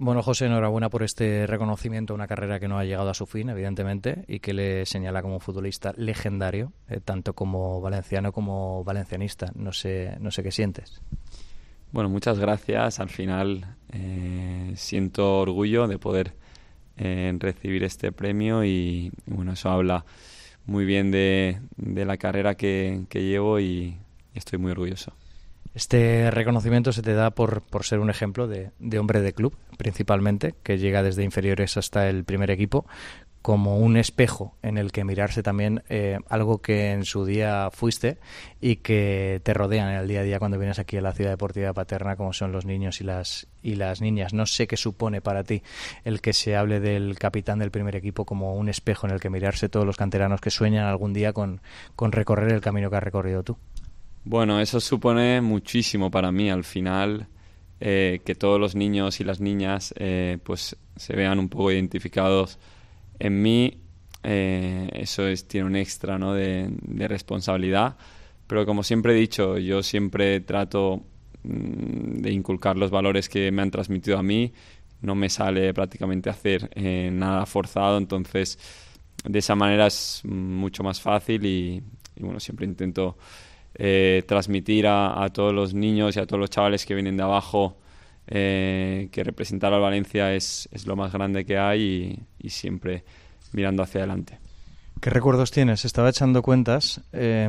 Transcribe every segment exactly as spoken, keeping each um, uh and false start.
Bueno, José, enhorabuena por este reconocimiento a una carrera que no ha llegado a su fin, evidentemente, y que le señala como futbolista legendario, eh, tanto como valenciano como valencianista. No sé, no sé qué sientes. Bueno, muchas gracias. Al final eh, siento orgullo de poder eh, recibir este premio y, y bueno, eso habla muy bien de, de la carrera que, que llevo y estoy muy orgulloso. Este reconocimiento se te da por, por ser un ejemplo de, de hombre de club, principalmente, que llega desde inferiores hasta el primer equipo, como un espejo en el que mirarse también, eh, algo que en su día fuiste y que te rodean en el día a día cuando vienes aquí a la Ciudad Deportiva Paterna, como son los niños y las, y las niñas. No sé qué supone para ti el que se hable del capitán del primer equipo como un espejo en el que mirarse todos los canteranos que sueñan algún día con, con recorrer el camino que has recorrido tú. Bueno, eso supone muchísimo para mí. Al final, eh, que todos los niños y las niñas eh, pues se vean un poco identificados en mí, eh, eso es, tiene un extra, ¿no?, de, de responsabilidad. Pero como siempre he dicho, yo siempre trato mmm, de inculcar los valores que me han transmitido a mí. No me sale prácticamente hacer eh, nada forzado, entonces de esa manera es mucho más fácil y, y bueno, siempre intento Eh, transmitir a, a todos los niños y a todos los chavales que vienen de abajo eh, que representar al Valencia es, es lo más grande que hay y, y siempre mirando hacia adelante. ¿Qué recuerdos tienes? Estaba echando cuentas. Eh,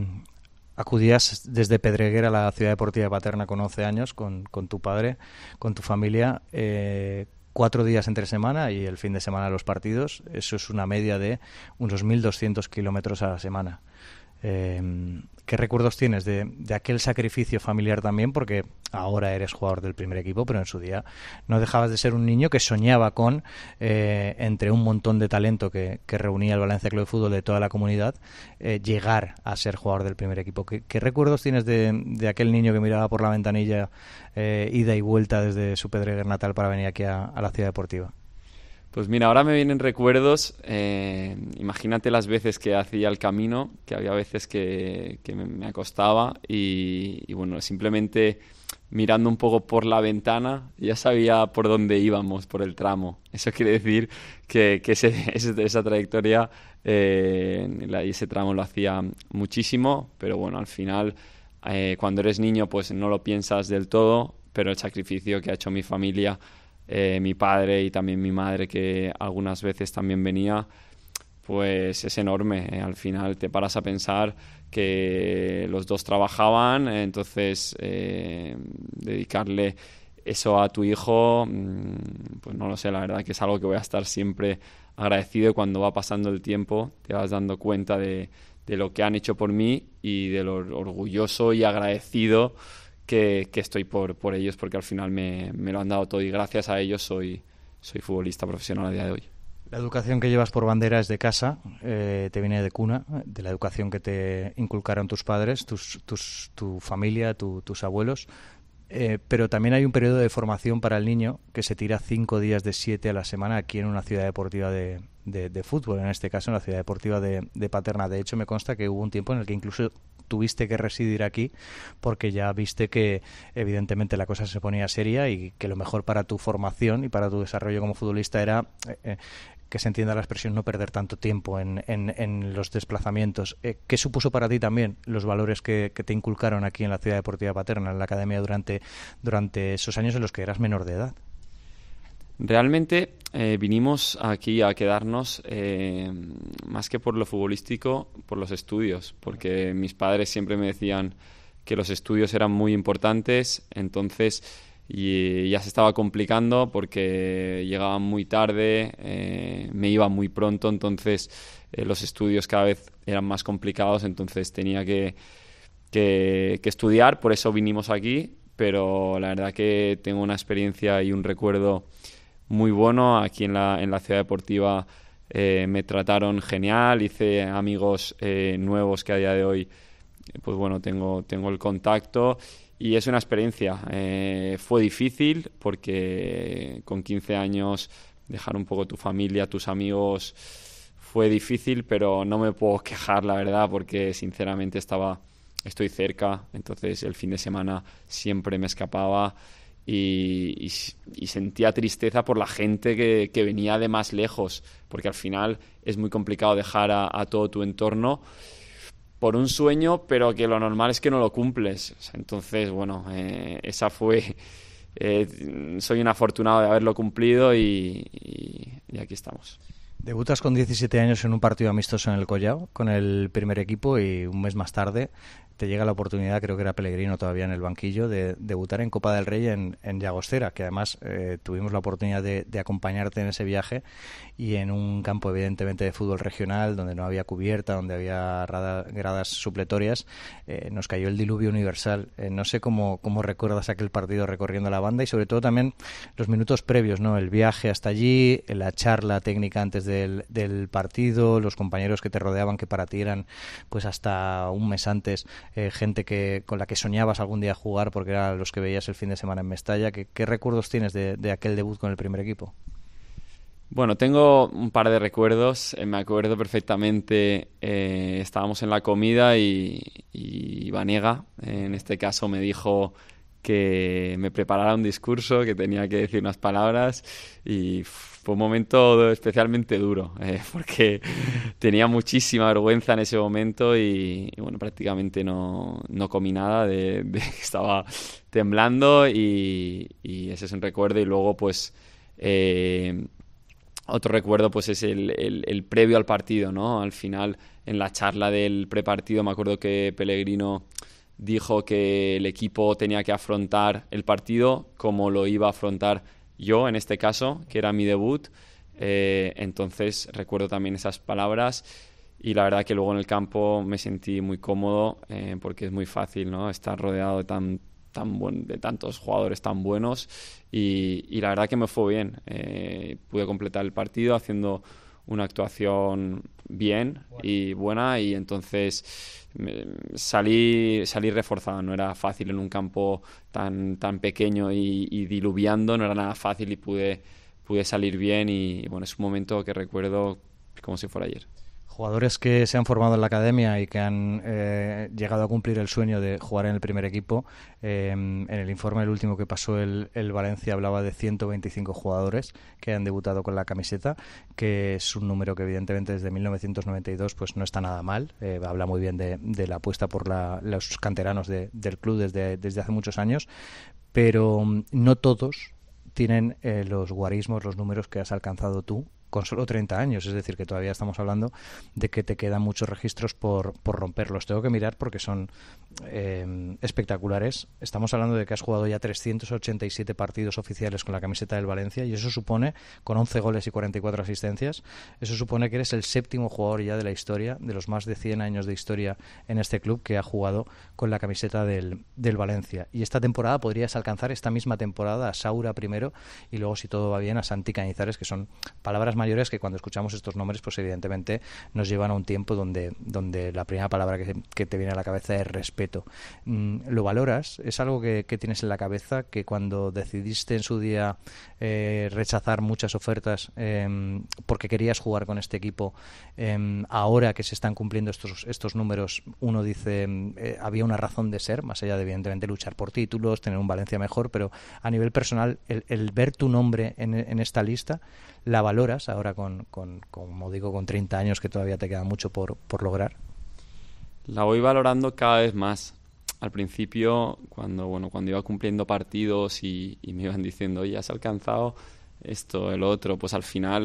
acudías desde Pedreguer a la Ciudad Deportiva Paterna con once años, con, con tu padre, con tu familia, eh, cuatro días entre semana y el fin de semana los partidos. Eso es una media de unos mil doscientos kilómetros a la semana. Eh, ¿Qué recuerdos tienes de, de aquel sacrificio familiar también? Porque ahora eres jugador del primer equipo, pero en su día no dejabas de ser un niño que soñaba con, eh, entre un montón de talento que, que reunía el Valencia Club de Fútbol de toda la comunidad, eh, llegar a ser jugador del primer equipo. ¿Qué, qué recuerdos tienes de, de aquel niño que miraba por la ventanilla, eh, ida y vuelta desde su Pedreguer natal para venir aquí a, a la Ciudad Deportiva? Pues mira, ahora me vienen recuerdos. Eh, imagínate las veces que hacía el camino, que había veces que, que me, me acostaba y, y bueno, simplemente mirando un poco por la ventana ya sabía por dónde íbamos, por el tramo. Eso quiere decir que, que ese, ese, esa trayectoria eh, y ese tramo lo hacía muchísimo, pero bueno, al final eh, cuando eres niño pues no lo piensas del todo, pero el sacrificio que ha hecho mi familia, Eh, mi padre y también mi madre, que algunas veces también venía, pues es enorme. Eh, al final te paras a pensar que los dos trabajaban, eh, entonces eh, dedicarle eso a tu hijo, mmm, pues no lo sé, la verdad que es algo que voy a estar siempre agradecido y cuando va pasando el tiempo te vas dando cuenta de, de lo que han hecho por mí y de lo orgulloso y agradecido Que, que estoy por, por ellos, porque al final me, me lo han dado todo y gracias a ellos soy, soy futbolista profesional a día de hoy. La educación que llevas por bandera es de casa, eh, te viene de cuna, de la educación que te inculcaron tus padres, tus, tus, tu familia, tu, tus abuelos, eh, pero también hay un periodo de formación para el niño que se tira cinco días de siete a la semana aquí en una ciudad deportiva de, de, de fútbol, en este caso en la ciudad deportiva de, de Paterna. De hecho, me consta que hubo un tiempo en el que incluso tuviste que residir aquí porque ya viste que evidentemente la cosa se ponía seria y que lo mejor para tu formación y para tu desarrollo como futbolista era, eh, que se entienda la expresión, no perder tanto tiempo en, en, en los desplazamientos. Eh, ¿Qué supuso para ti también los valores que, que te inculcaron aquí en la Ciudad Deportiva Paterna, en la academia, durante, durante esos años en los que eras menor de edad? Realmente eh, vinimos aquí a quedarnos eh, más que por lo futbolístico, por los estudios, porque mis padres siempre me decían que los estudios eran muy importantes, entonces y ya se estaba complicando porque llegaban muy tarde, eh, me iba muy pronto, entonces eh, los estudios cada vez eran más complicados, entonces tenía que, que, que estudiar, por eso vinimos aquí, pero la verdad que tengo una experiencia y un recuerdo muy bueno. Aquí en la, en la Ciudad Deportiva eh, me trataron genial, hice amigos eh, nuevos que a día de hoy pues bueno, tengo, tengo el contacto y es una experiencia. Eh, fue difícil porque con quince años dejar un poco tu familia, tus amigos, fue difícil, pero no me puedo quejar, la verdad, porque sinceramente estaba, estoy cerca, entonces el fin de semana siempre me escapaba y, y, y sentía tristeza por la gente que, que venía de más lejos, porque al final es muy complicado dejar a, a todo tu entorno por un sueño, pero que lo normal es que no lo cumples. Entonces, bueno, eh, esa fue... Eh, soy un afortunado de haberlo cumplido y, y, y aquí estamos. Debutas con diecisiete años en un partido amistoso en el Collao con el primer equipo y un mes más tarde te llega la oportunidad, creo que era Pellegrino todavía en el banquillo, de debutar en Copa del Rey en, en Llagostera, que además eh, tuvimos la oportunidad de, de acompañarte en ese viaje y en un campo evidentemente de fútbol regional donde no había cubierta, donde había rada, gradas supletorias, eh, nos cayó el diluvio universal. Eh, no sé cómo, cómo recuerdas aquel partido recorriendo la banda y sobre todo también los minutos previos, ¿no? El viaje hasta allí, la charla técnica antes del, del partido, los compañeros que te rodeaban que para ti eran pues hasta un mes antes Eh, gente que con la que soñabas algún día jugar porque eran los que veías el fin de semana en Mestalla. ¿Qué, qué recuerdos tienes de, de aquel debut con el primer equipo? Bueno, tengo un par de recuerdos. Eh, me acuerdo perfectamente, eh, estábamos en la comida y, y Vanega, eh, en este caso, me dijo que me preparara un discurso, que tenía que decir unas palabras y fue un momento especialmente duro, eh, porque tenía muchísima vergüenza en ese momento y, y bueno, prácticamente no, no comí nada, de, de estaba temblando y, y ese es un recuerdo. Y luego pues eh, otro recuerdo pues es el, el, el previo al partido, ¿no? Al final, en la charla del prepartido, me acuerdo que Pellegrino dijo que el equipo tenía que afrontar el partido como lo iba a afrontar yo, en este caso, que era mi debut. Eh, entonces recuerdo también esas palabras y la verdad que luego en el campo me sentí muy cómodo, eh, porque es muy fácil, ¿no? Estar rodeado de, tan, tan buen, de tantos jugadores tan buenos y, y la verdad que me fue bien. Eh, pude completar el partido haciendo una actuación bien y buena y entonces salí salí reforzado. No era fácil en un campo tan tan pequeño y, y diluviando, no era nada fácil y pude pude salir bien y bueno, es un momento que recuerdo como si fuera ayer. Jugadores que se han formado en la academia y que han eh, llegado a cumplir el sueño de jugar en el primer equipo. Eh, en el informe, el último que pasó el, el Valencia, hablaba de ciento veinticinco jugadores que han debutado con la camiseta, que es un número que evidentemente desde mil novecientos noventa y dos pues no está nada mal. Eh, habla muy bien de, de la apuesta por la, los canteranos de, del club desde, desde hace muchos años, pero no todos tienen eh, los guarismos, los números que has alcanzado tú con solo treinta años, es decir, que todavía estamos hablando de que te quedan muchos registros por, por romperlos. Tengo que mirar porque son eh, espectaculares. Estamos hablando de que has jugado ya trescientos ochenta y siete partidos oficiales con la camiseta del Valencia y eso supone, con once goles y cuarenta y cuatro asistencias, eso supone que eres el séptimo jugador ya de la historia, de los más de cien años de historia en este club, que ha jugado con la camiseta del, del Valencia. Y esta temporada podrías alcanzar, esta misma temporada, a Saura primero y luego, si todo va bien, a Santi Cañizares, que son palabras mayores que cuando escuchamos estos nombres pues evidentemente nos llevan a un tiempo donde, donde la primera palabra que, que te viene a la cabeza es respeto. Mm, ¿lo valoras? ¿Es algo que, que tienes en la cabeza, que cuando decidiste en su día eh, rechazar muchas ofertas eh, porque querías jugar con este equipo, eh, ahora que se están cumpliendo estos, estos números, uno dice eh, había una razón de ser, más allá de evidentemente luchar por títulos, tener un Valencia mejor, pero a nivel personal el, el ver tu nombre en, en esta lista, ¿la valoras ahora con, con, como digo, con treinta años, que todavía te queda mucho por, por lograr? La voy valorando cada vez más. Al principio, cuando bueno cuando iba cumpliendo partidos y, y me iban diciendo, oye, has alcanzado esto, el otro, pues al final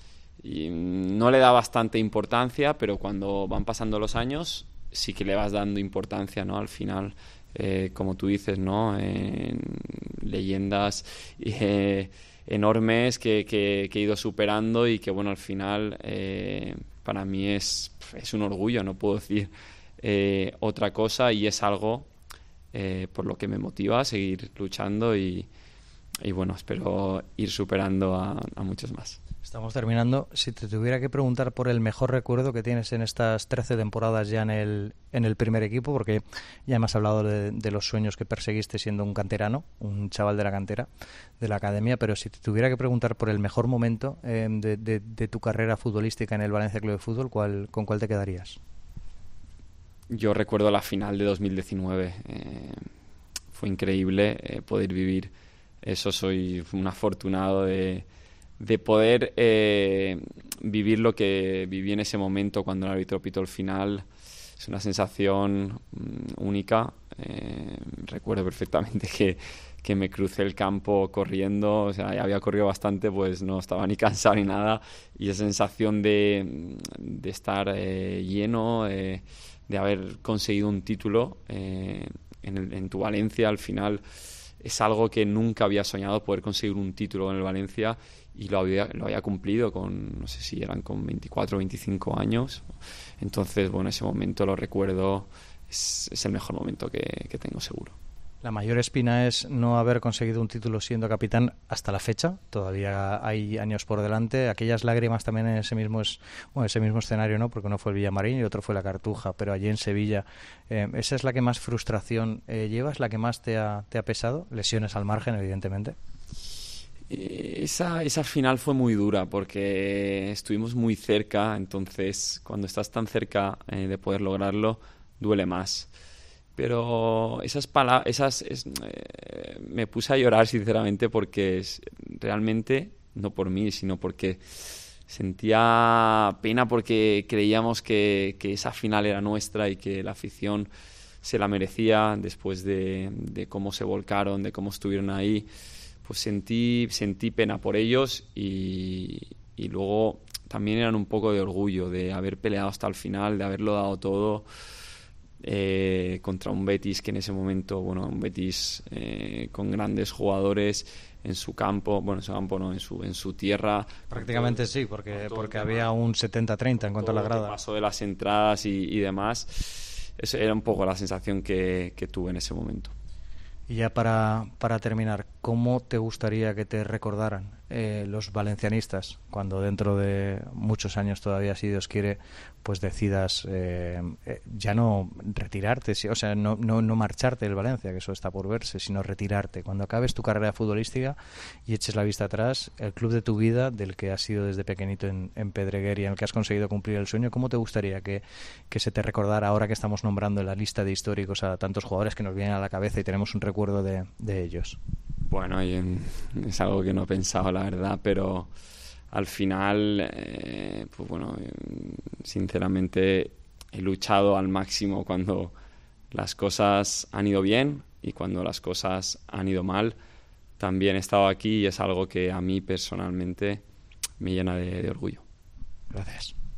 y no le da bastante importancia, pero cuando van pasando los años sí que le vas dando importancia, ¿no? Al final, eh, como tú dices, ¿no? Eh, leyendas eh, enormes que, que, que he ido superando y que, bueno, al final eh, para mí es, es un orgullo, no puedo decir eh, otra cosa, y es algo eh, por lo que me motiva a seguir luchando y, y bueno, espero ir superando a, a muchos más. Estamos terminando. Si te tuviera que preguntar por el mejor recuerdo que tienes en estas trece temporadas ya en el, en el primer equipo, porque ya hemos hablado de, de los sueños que perseguiste siendo un canterano, un chaval de la cantera, de la academia, pero si te tuviera que preguntar por el mejor momento eh, de, de, de tu carrera futbolística en el Valencia Club de Fútbol, ¿cuál, ¿con cuál te quedarías? Yo recuerdo la final de dos mil diecinueve. Eh, fue increíble eh, poder vivir eso soy un afortunado de, de poder eh, vivir lo que viví en ese momento cuando el árbitro pitó el final. Es una sensación mm, única. Eh, recuerdo perfectamente que, que me crucé el campo corriendo, o sea, ya había corrido bastante, pues no estaba ni cansado ni nada, y esa sensación de, de estar eh, lleno, eh, de haber conseguido un título eh, en, el, en tu Valencia, al final es algo que nunca había soñado, poder conseguir un título en el Valencia, y lo había, lo había cumplido con, no sé si eran con veinticuatro o veinticinco años. Entonces, bueno, ese momento lo recuerdo, es, es el mejor momento que, que tengo seguro. La mayor espina es no haber conseguido un título siendo capitán hasta la fecha. Todavía hay años por delante. Aquellas lágrimas también en ese mismo es, bueno, ese mismo escenario, ¿no? Porque uno fue el Villamarín y otro fue la Cartuja, pero allí en Sevilla. Eh, ¿Esa es la que más frustración eh, llevas, la que más te ha, te ha pesado? Lesiones al margen, evidentemente. Esa, esa final fue muy dura porque estuvimos muy cerca, entonces cuando estás tan cerca eh, de poder lograrlo, duele más. Pero esas palabras, esas, es, eh, me puse a llorar sinceramente porque es, realmente, no por mí, sino porque sentía pena porque creíamos que, que esa final era nuestra y que la afición se la merecía después de, de cómo se volcaron, de cómo estuvieron ahí. Pues sentí, sentí pena por ellos y, y luego también eran un poco de orgullo de haber peleado hasta el final, de haberlo dado todo eh, contra un Betis que en ese momento, bueno, un Betis eh, con grandes jugadores en su campo, bueno, en su campo no, en su, en su tierra. Prácticamente todo, sí, porque, porque había un setenta treinta en cuanto a la grada. Paso de las entradas y, y demás, eso era un poco la sensación que, que tuve en ese momento. Y ya para, para terminar, ¿cómo te gustaría que te recordaran eh, los valencianistas cuando dentro de muchos años todavía, si Dios quiere, pues decidas eh, eh, ya no retirarte, o sea, no, no, no marcharte del Valencia, que eso está por verse, sino retirarte? Cuando acabes tu carrera futbolística y eches la vista atrás, el club de tu vida, del que has sido desde pequeñito en, en Pedreguer y en el que has conseguido cumplir el sueño, ¿cómo te gustaría que, que se te recordara ahora que estamos nombrando en la lista de históricos a tantos jugadores que nos vienen a la cabeza y tenemos un recuerdo de, de ellos? Bueno, es algo que no he pensado, la verdad, pero al final, eh, pues bueno, sinceramente he luchado al máximo cuando las cosas han ido bien y cuando las cosas han ido mal. También he estado aquí y es algo que a mí personalmente me llena de, de orgullo. Gracias.